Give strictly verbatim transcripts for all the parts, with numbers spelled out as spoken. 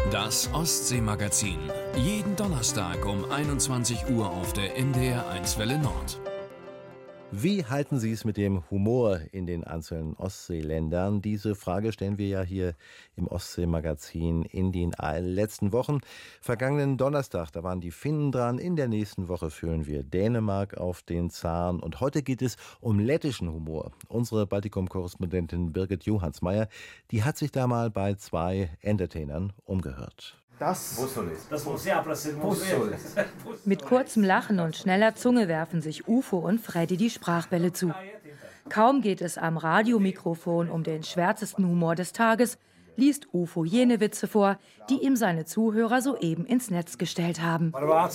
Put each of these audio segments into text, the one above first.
Das Ostsee-Magazin. Jeden Donnerstag um einundzwanzig Uhr auf der N D R eins Welle Nord. Wie halten Sie es mit dem Humor in den einzelnen Ostseeländern? Diese Frage stellen wir ja hier im Ostsee-Magazin in den letzten Wochen. Vergangenen Donnerstag, da waren die Finnen dran. In der nächsten Woche führen wir Dänemark auf den Zahn. Und heute geht es um lettischen Humor. Unsere Baltikum-Korrespondentin Birgit Johansmeier, die hat sich da mal bei zwei Entertainern umgehört. Das, Mit kurzem Lachen und schneller Zunge werfen sich Ufo und Freddy die Sprachbälle zu. Kaum geht es am Radiomikrofon um den schwärzesten Humor des Tages, liest Ufo jene Witze vor, die ihm seine Zuhörer soeben ins Netz gestellt haben.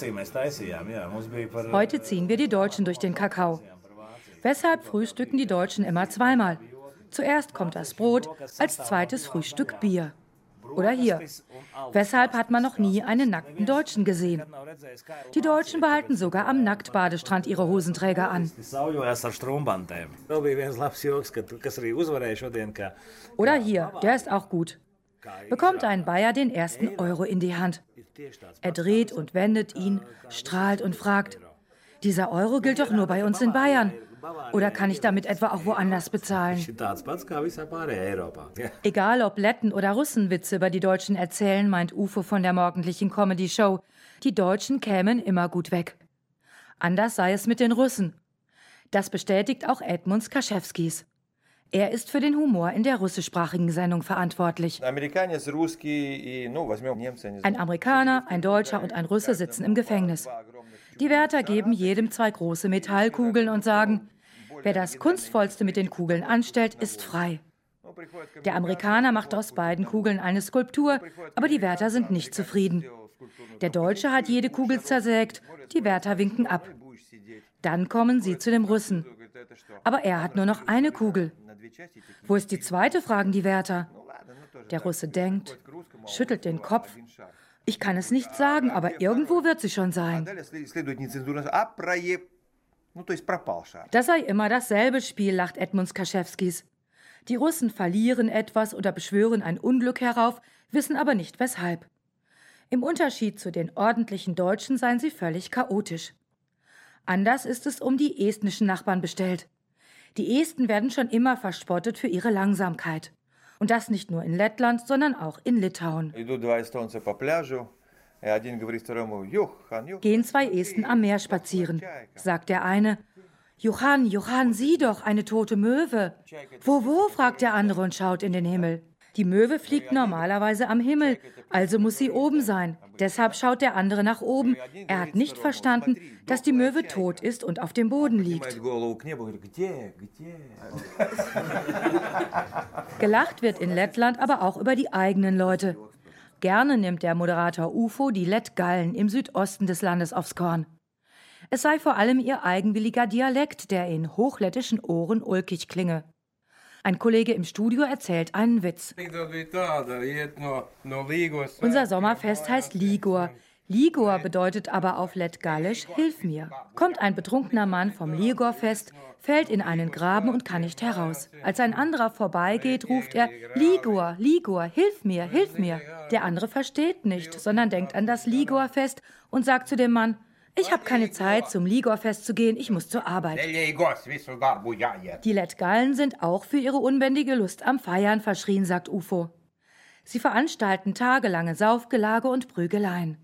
Heute ziehen wir die Deutschen durch den Kakao. Weshalb frühstücken die Deutschen immer zweimal? Zuerst kommt das Brot, als zweites Frühstück Bier. Oder hier. Weshalb hat man noch nie einen nackten Deutschen gesehen? Die Deutschen behalten sogar am Nacktbadestrand ihre Hosenträger an. Oder hier, der ist auch gut. Bekommt ein Bayer den ersten Euro in die Hand. Er dreht und wendet ihn, strahlt und fragt: Dieser Euro gilt doch nur bei uns in Bayern. Oder kann ich damit etwa auch woanders bezahlen? Egal ob Letten oder Russen Witze über die Deutschen erzählen, meint Ufo von der morgendlichen Comedy-Show, die Deutschen kämen immer gut weg. Anders sei es mit den Russen. Das bestätigt auch Edmunds Kaschewskis. Er ist für den Humor in der russischsprachigen Sendung verantwortlich. Ein Amerikaner, ein Deutscher und ein Russe sitzen im Gefängnis. Die Wärter geben jedem zwei große Metallkugeln und sagen: Wer das Kunstvollste mit den Kugeln anstellt, ist frei. Der Amerikaner macht aus beiden Kugeln eine Skulptur, aber die Wärter sind nicht zufrieden. Der Deutsche hat jede Kugel zersägt, die Wärter winken ab. Dann kommen sie zu dem Russen. Aber er hat nur noch eine Kugel. Wo ist die zweite, fragen die Wärter. Der Russe denkt, schüttelt den Kopf. Ich kann es nicht sagen, aber irgendwo wird sie schon sein. Das sei immer dasselbe Spiel, lacht Edmunds Kaschewskis. Die Russen verlieren etwas oder beschwören ein Unglück herauf, wissen aber nicht weshalb. Im Unterschied zu den ordentlichen Deutschen seien sie völlig chaotisch. Anders ist es um die estnischen Nachbarn bestellt. Die Esten werden schon immer verspottet für ihre Langsamkeit. Und das nicht nur in Lettland, sondern auch in Litauen. Gehen zwei Esten am Meer spazieren, sagt der eine. Johann, Johann, sieh doch, eine tote Möwe. Wo, wo, fragt der andere und schaut in den Himmel. Die Möwe fliegt normalerweise am Himmel, also muss sie oben sein. Deshalb schaut der andere nach oben. Er hat nicht verstanden, dass die Möwe tot ist und auf dem Boden liegt. Gelacht wird in Lettland aber auch über die eigenen Leute. Gerne nimmt der Moderator Ufo die Lettgallen im Südosten des Landes aufs Korn. Es sei vor allem ihr eigenwilliger Dialekt, der in hochlettischen Ohren ulkig klinge. Ein Kollege im Studio erzählt einen Witz. Unser Sommerfest heißt Ligor. Ligor bedeutet aber auf Lettgallisch Hilf mir. Kommt ein betrunkener Mann vom Ligorfest, fällt in einen Graben und kann nicht heraus. Als ein anderer vorbeigeht, ruft er Ligor, Ligor, hilf mir, hilf mir. Der andere versteht nicht, sondern denkt an das Ligorfest und sagt zu dem Mann: Ich habe keine Zeit, zum Ligorfest zu gehen, ich muss zur Arbeit. Die Lettgallen sind auch für ihre unbändige Lust am Feiern verschrien, sagt Ufo. Sie veranstalten tagelange Saufgelage und Prügeleien.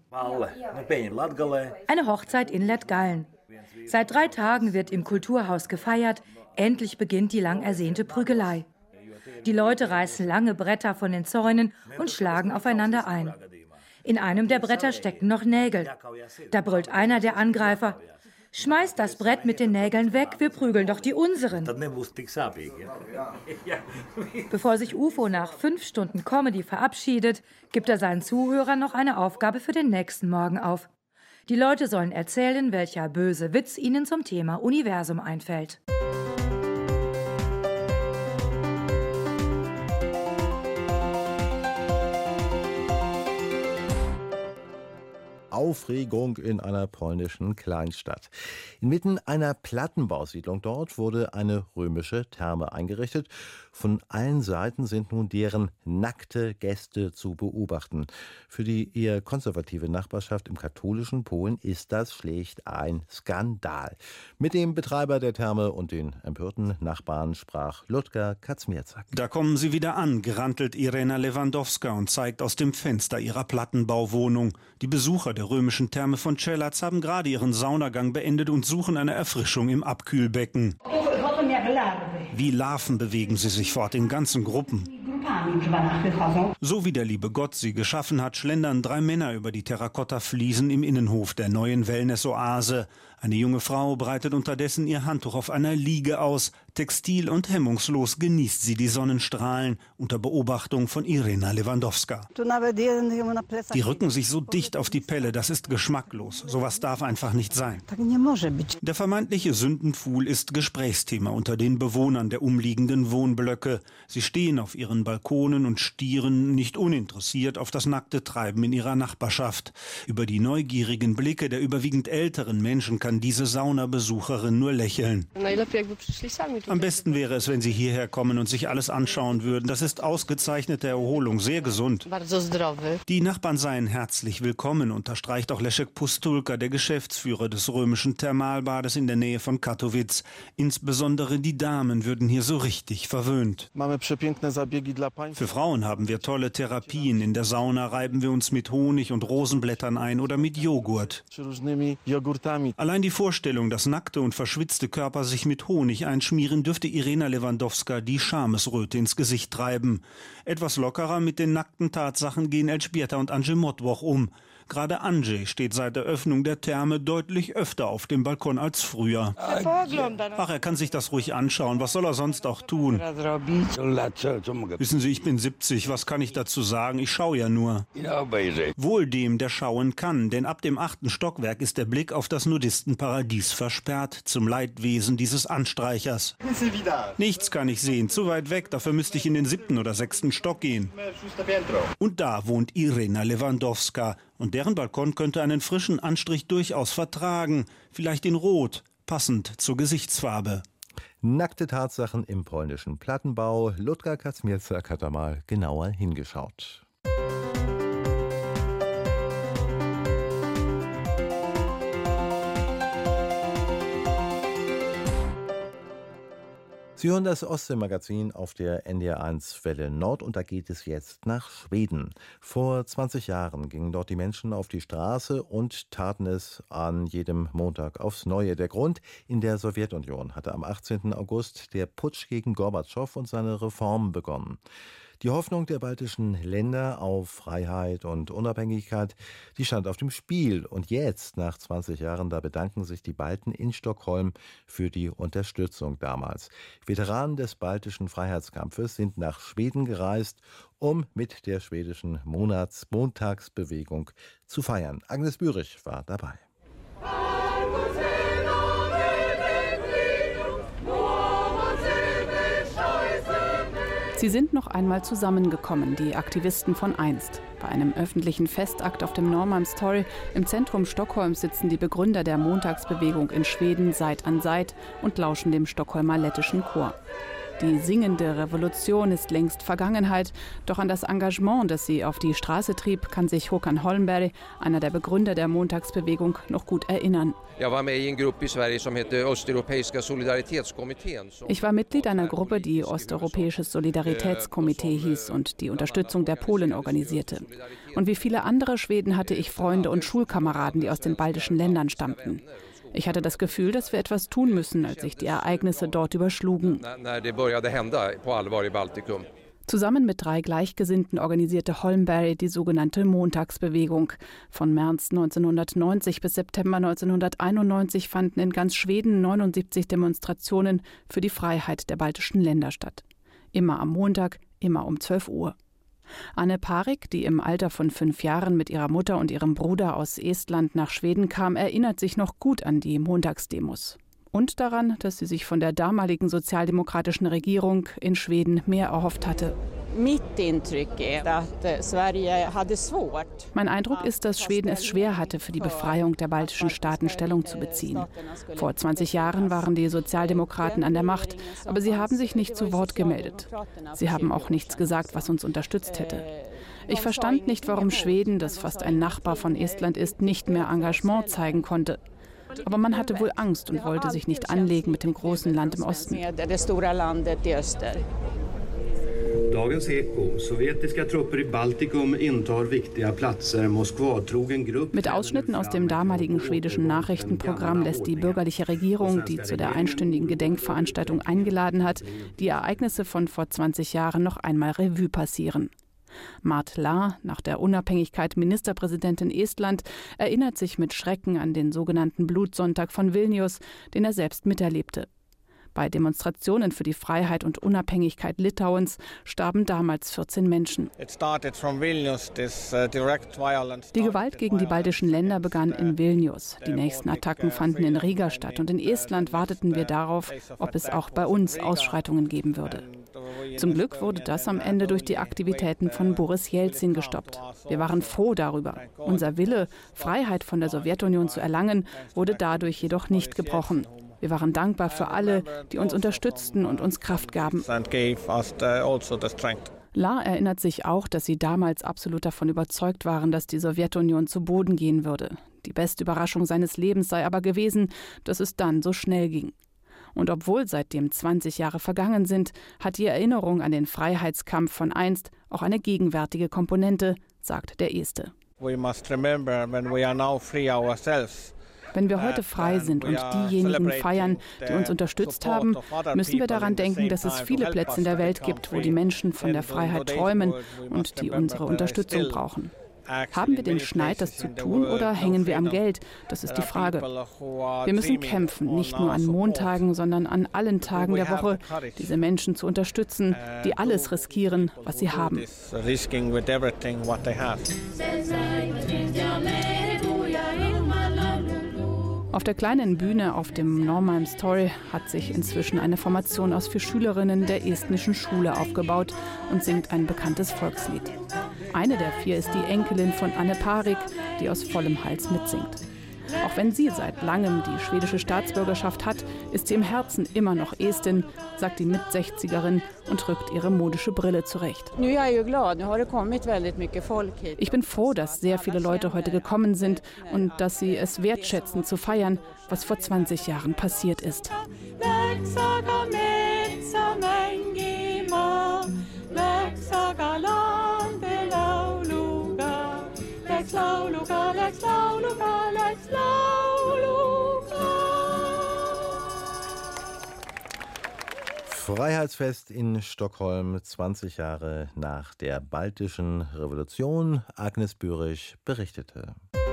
Eine Hochzeit in Lettgallen. Seit drei Tagen wird im Kulturhaus gefeiert, endlich beginnt die lang ersehnte Prügelei. Die Leute reißen lange Bretter von den Zäunen und schlagen aufeinander ein. In einem der Bretter stecken noch Nägel. Da brüllt einer der Angreifer: Schmeißt das Brett mit den Nägeln weg, wir prügeln doch die unseren. Bevor sich Ufo nach fünf Stunden Comedy verabschiedet, gibt er seinen Zuhörern noch eine Aufgabe für den nächsten Morgen auf. Die Leute sollen erzählen, welcher böse Witz ihnen zum Thema Universum einfällt. Aufregung in einer polnischen Kleinstadt. Inmitten einer Plattenbausiedlung dort wurde eine römische Therme eingerichtet. Von allen Seiten sind nun deren nackte Gäste zu beobachten. Für die eher konservative Nachbarschaft im katholischen Polen ist das schlicht ein Skandal. Mit dem Betreiber der Therme und den empörten Nachbarn sprach Ludger Kazmierczak. Da kommen sie wieder an, gerantelt Irena Lewandowska und zeigt aus dem Fenster ihrer Plattenbauwohnung. Die Besucher der römischen Therme von Czeladź haben gerade ihren Saunagang beendet und suchen eine Erfrischung im Abkühlbecken. Wie Larven bewegen sie sich fort in ganzen Gruppen. So wie der liebe Gott sie geschaffen hat, schlendern drei Männer über die Terrakotta-Fliesen im Innenhof der neuen Wellness-Oase. Eine junge Frau breitet unterdessen ihr Handtuch auf einer Liege aus. Textil und hemmungslos genießt sie die Sonnenstrahlen unter Beobachtung von Irena Lewandowska. Die rücken sich so dicht auf die Pelle, das ist geschmacklos. Sowas darf einfach nicht sein. Der vermeintliche Sündenpfuhl ist Gesprächsthema unter den Bewohnern der umliegenden Wohnblöcke. Sie stehen auf ihren Balkonen und stieren nicht uninteressiert auf das nackte Treiben in ihrer Nachbarschaft. Über die neugierigen Blicke der überwiegend älteren Menschen kann diese Saunabesucherin nur lächeln. Am besten wäre es, wenn Sie hierher kommen und sich alles anschauen würden. Das ist ausgezeichnete Erholung, sehr gesund. Die Nachbarn seien herzlich willkommen, unterstreicht auch Leszek Pustulka, der Geschäftsführer des römischen Thermalbades in der Nähe von Katowice. Insbesondere die Damen würden hier so richtig verwöhnt. Für Frauen haben wir tolle Therapien. In der Sauna reiben wir uns mit Honig und Rosenblättern ein oder mit Joghurt. Allein die Vorstellung, dass nackte und verschwitzte Körper sich mit Honig einschmieren, dürfte Irena Lewandowska die Schamesröte ins Gesicht treiben. Etwas lockerer mit den nackten Tatsachen gehen Elżbieta und Andrzej Motwoch um. Gerade Andrzej steht seit der Öffnung der Therme deutlich öfter auf dem Balkon als früher. Ach, er kann sich das ruhig anschauen. Was soll er sonst auch tun? Wissen Sie, ich bin siebzig. Was kann ich dazu sagen? Ich schaue ja nur. Wohl dem, der schauen kann. Denn ab dem achten Stockwerk ist der Blick auf das Nudistenparadies versperrt. Zum Leidwesen dieses Anstreichers. Nichts kann ich sehen. Zu weit weg. Dafür müsste ich in den siebten oder sechsten Stock gehen. Und da wohnt Irena Lewandowska. Und deren Balkon könnte einen frischen Anstrich durchaus vertragen, vielleicht in Rot, passend zur Gesichtsfarbe. Nackte Tatsachen im polnischen Plattenbau. Ludger Kazmierczak hat da mal genauer hingeschaut. Sie hören das Ostsee-Magazin auf der N D R eins Welle Nord und da geht es jetzt nach Schweden. Vor zwanzig Jahren gingen dort die Menschen auf die Straße und taten es an jedem Montag aufs Neue. Der Grund: in der Sowjetunion hatte am achtzehnten August der Putsch gegen Gorbatschow und seine Reformen begonnen. Die Hoffnung der baltischen Länder auf Freiheit und Unabhängigkeit, die stand auf dem Spiel. Und jetzt, nach zwanzig Jahren, da bedanken sich die Balten in Stockholm für die Unterstützung damals. Veteranen des baltischen Freiheitskampfes sind nach Schweden gereist, um mit der schwedischen Monats- Montagsbewegung zu feiern. Agnes Bürich war dabei. Sie sind noch einmal zusammengekommen, die Aktivisten von einst. Bei einem öffentlichen Festakt auf dem Norrmalmstorg im Zentrum Stockholms sitzen die Begründer der Montagsbewegung in Schweden Seit an Seit und lauschen dem Stockholmer lettischen Chor. Die singende Revolution ist längst Vergangenheit, doch an das Engagement, das sie auf die Straße trieb, kann sich Håkan Holmberg, einer der Begründer der Montagsbewegung, noch gut erinnern. Ich war Mitglied einer Gruppe, die Osteuropäisches Solidaritätskomitee hieß und die Unterstützung der Polen organisierte. Und wie viele andere Schweden hatte ich Freunde und Schulkameraden, die aus den baltischen Ländern stammten. Ich hatte das Gefühl, dass wir etwas tun müssen, als sich die Ereignisse dort überschlugen. Zusammen mit drei Gleichgesinnten organisierte Holmberg die sogenannte Montagsbewegung. Von März neunzehnhundertneunzig bis September neunzehnhunderteinundneunzig fanden in ganz Schweden neunundsiebzig Demonstrationen für die Freiheit der baltischen Länder statt. Immer am Montag, immer um zwölf Uhr. Anne Parik, die im Alter von fünf Jahren mit ihrer Mutter und ihrem Bruder aus Estland nach Schweden kam, erinnert sich noch gut an die Montagsdemos. Und daran, dass sie sich von der damaligen sozialdemokratischen Regierung in Schweden mehr erhofft hatte. Mein Eindruck ist, dass Schweden es schwer hatte, für die Befreiung der baltischen Staaten Stellung zu beziehen. Vor zwanzig Jahren waren die Sozialdemokraten an der Macht, aber sie haben sich nicht zu Wort gemeldet. Sie haben auch nichts gesagt, was uns unterstützt hätte. Ich verstand nicht, warum Schweden, das fast ein Nachbar von Estland ist, nicht mehr Engagement zeigen konnte. Aber man hatte wohl Angst und wollte sich nicht anlegen mit dem großen Land im Osten. Dagens Eko. Sowjetische Trupper im Baltikum intar wichtige Plätze. Moskwa trug en Gruppe. Mit Ausschnitten aus dem damaligen schwedischen Nachrichtenprogramm lässt die bürgerliche Regierung, die zu der einstündigen Gedenkveranstaltung eingeladen hat, die Ereignisse von vor zwanzig Jahren noch einmal Revue passieren. Mart Laar, nach der Unabhängigkeit Ministerpräsidentin Estland, erinnert sich mit Schrecken an den sogenannten Blutsonntag von Vilnius, den er selbst miterlebte. Bei Demonstrationen für die Freiheit und Unabhängigkeit Litauens starben damals vierzehn Menschen. Die Gewalt gegen die baltischen Länder begann in Vilnius. Die nächsten Attacken fanden in Riga statt und in Estland warteten wir darauf, ob es auch bei uns Ausschreitungen geben würde. Zum Glück wurde das am Ende durch die Aktivitäten von Boris Jelzin gestoppt. Wir waren froh darüber. Unser Wille, Freiheit von der Sowjetunion zu erlangen, wurde dadurch jedoch nicht gebrochen. Wir waren dankbar für alle, die uns unterstützten und uns Kraft gaben. Laar erinnert sich auch, dass sie damals absolut davon überzeugt waren, dass die Sowjetunion zu Boden gehen würde. Die beste Überraschung seines Lebens sei aber gewesen, dass es dann so schnell ging. Und obwohl seitdem zwanzig Jahre vergangen sind, hat die Erinnerung an den Freiheitskampf von einst auch eine gegenwärtige Komponente, sagt der Este. Wenn wir heute frei sind und diejenigen feiern, die uns unterstützt haben, müssen wir daran denken, dass es viele Plätze in der Welt gibt, wo die Menschen von der Freiheit träumen und die unsere Unterstützung brauchen. Haben wir den Schneid, das zu tun, oder hängen wir am Geld? Das ist die Frage. Wir müssen kämpfen, nicht nur an Montagen, sondern an allen Tagen der Woche, diese Menschen zu unterstützen, die alles riskieren, was sie haben. Auf der kleinen Bühne auf dem Norrmalmstorg hat sich inzwischen eine Formation aus vier Schülerinnen der estnischen Schule aufgebaut und singt ein bekanntes Volkslied. Eine der vier ist die Enkelin von Anne Parik, die aus vollem Hals mitsingt. Auch wenn sie seit langem die schwedische Staatsbürgerschaft hat, ist sie im Herzen immer noch Estin, sagt die Mitsechzigerin und rückt ihre modische Brille zurecht. Ich bin froh, dass sehr viele Leute heute gekommen sind und dass sie es wertschätzen zu feiern, was vor zwanzig Jahren passiert ist. Freiheitsfest in Stockholm, zwanzig Jahre nach der Baltischen Revolution. Agnes Bürich berichtete.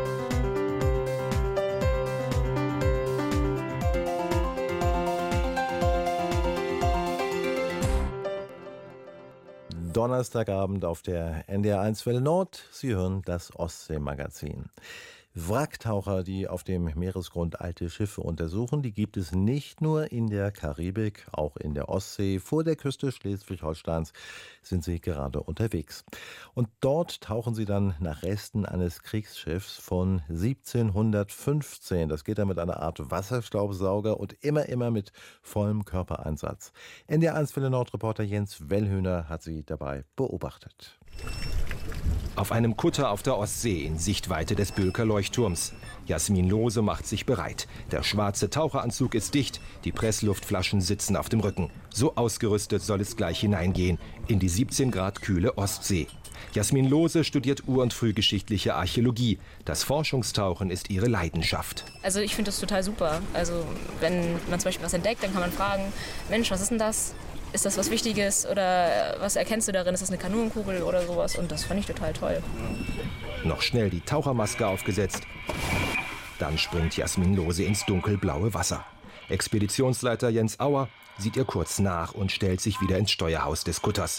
Donnerstagabend auf der N D R eins Welle Nord. Sie hören das Ostsee-Magazin. Wracktaucher, die auf dem Meeresgrund alte Schiffe untersuchen, die gibt es nicht nur in der Karibik, auch in der Ostsee. Vor der Küste Schleswig-Holsteins sind sie gerade unterwegs. Und dort tauchen sie dann nach Resten eines Kriegsschiffs von siebzehnhundertfünfzehn. Das geht dann mit einer Art Wasserstaubsauger und immer, immer mit vollem Körpereinsatz. N D R eins Welle Nord-Reporter Jens Wellhöhner hat sie dabei beobachtet. Auf einem Kutter auf der Ostsee in Sichtweite des Bülker Leuchtturms. Jasmin Lohse macht sich bereit. Der schwarze Taucheranzug ist dicht, die Pressluftflaschen sitzen auf dem Rücken. So ausgerüstet soll es gleich hineingehen in die siebzehn Grad kühle Ostsee. Jasmin Lohse studiert Ur- und frühgeschichtliche Archäologie. Das Forschungstauchen ist ihre Leidenschaft. Also ich finde das total super. Also wenn man zum Beispiel was entdeckt, dann kann man fragen, Mensch, was ist denn das? Ist das was Wichtiges oder was erkennst du darin? Ist das eine Kanonenkugel oder sowas? Und das fand ich total toll. Noch schnell die Tauchermaske aufgesetzt. Dann springt Jasmin Lohse ins dunkelblaue Wasser. Expeditionsleiter Jens Auer sieht ihr kurz nach und stellt sich wieder ins Steuerhaus des Kutters.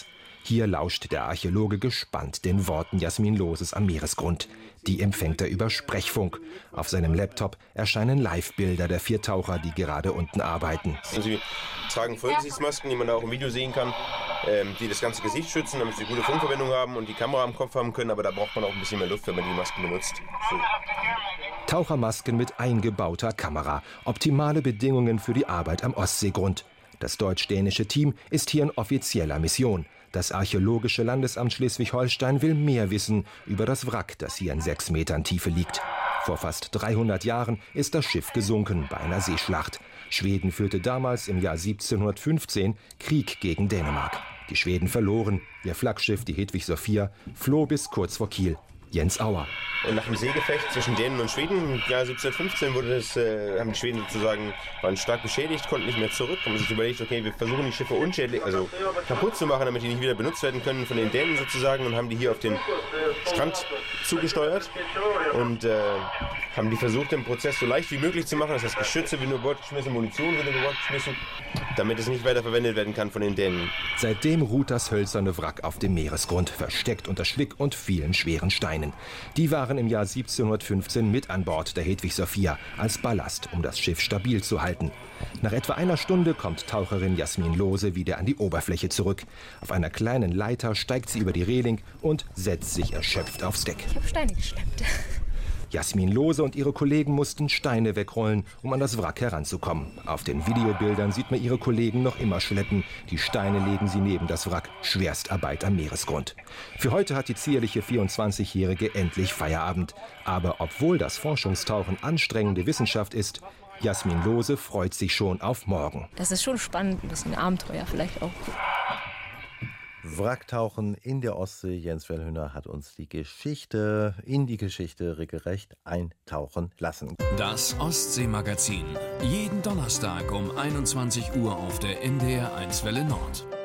Hier lauscht der Archäologe gespannt den Worten Jasmin Loses am Meeresgrund. Die empfängt er über Sprechfunk. Auf seinem Laptop erscheinen Live-Bilder der vier Taucher, die gerade unten arbeiten. Sie tragen Vollgesichtsmasken, die man auch im Video sehen kann, die das ganze Gesicht schützen, damit sie gute Funkverbindung haben und die Kamera am Kopf haben können. Aber da braucht man auch ein bisschen mehr Luft, wenn man die Masken benutzt. So. Tauchermasken mit eingebauter Kamera. Optimale Bedingungen für die Arbeit am Ostseegrund. Das deutsch-dänische Team ist hier in offizieller Mission. Das Archäologische Landesamt Schleswig-Holstein will mehr wissen über das Wrack, das hier in sechs Metern Tiefe liegt. Vor fast dreihundert Jahren ist das Schiff gesunken bei einer Seeschlacht. Schweden führte damals im Jahr siebzehnhundertfünfzehn Krieg gegen Dänemark. Die Schweden verloren. Ihr Flaggschiff, die Hedwig Sophia, floh bis kurz vor Kiel. Jens Auer. Und nach dem Seegefecht zwischen Dänen und Schweden im Jahr siebzehnhundertfünfzehn wurde das, äh, haben die Schweden sozusagen, waren stark beschädigt, konnten nicht mehr zurück, haben sich überlegt, okay, wir versuchen die Schiffe unschädlich, also kaputt zu machen, damit die nicht wieder benutzt werden können von den Dänen sozusagen, und haben die hier auf den Strand zugesteuert und äh, haben die versucht, den Prozess so leicht wie möglich zu machen, das heißt Geschütze wird nur Bord geschmissen, Munition wird nur Bord geschmissen, damit es nicht weiter verwendet werden kann von den Dänen. Seitdem ruht das hölzerne Wrack auf dem Meeresgrund, versteckt unter Schlick und vielen schweren Steinen. Die waren im Jahr siebzehnhundertfünfzehn mit an Bord der Hedwig Sophia als Ballast, um das Schiff stabil zu halten. Nach etwa einer Stunde kommt Taucherin Jasmin Lose wieder an die Oberfläche zurück. Auf einer kleinen Leiter steigt sie über die Reling und setzt sich erschöpft aufs Deck. Ich habe Steine geschleppt. Jasmin Lose und ihre Kollegen mussten Steine wegrollen, um an das Wrack heranzukommen. Auf den Videobildern sieht man ihre Kollegen noch immer schleppen. Die Steine legen sie neben das Wrack. Schwerstarbeit am Meeresgrund. Für heute hat die zierliche vierundzwanzigjährige endlich Feierabend. Aber obwohl das Forschungstauchen anstrengende Wissenschaft ist, Jasmin Lose freut sich schon auf morgen. Das ist schon spannend, ein bisschen Abenteuer vielleicht auch. Wracktauchen in der Ostsee. Jens Wellhöhner hat uns die Geschichte in die Geschichte regelrecht eintauchen lassen. Das Ostsee-Magazin. Jeden Donnerstag um einundzwanzig Uhr auf der N D R eins Welle Nord.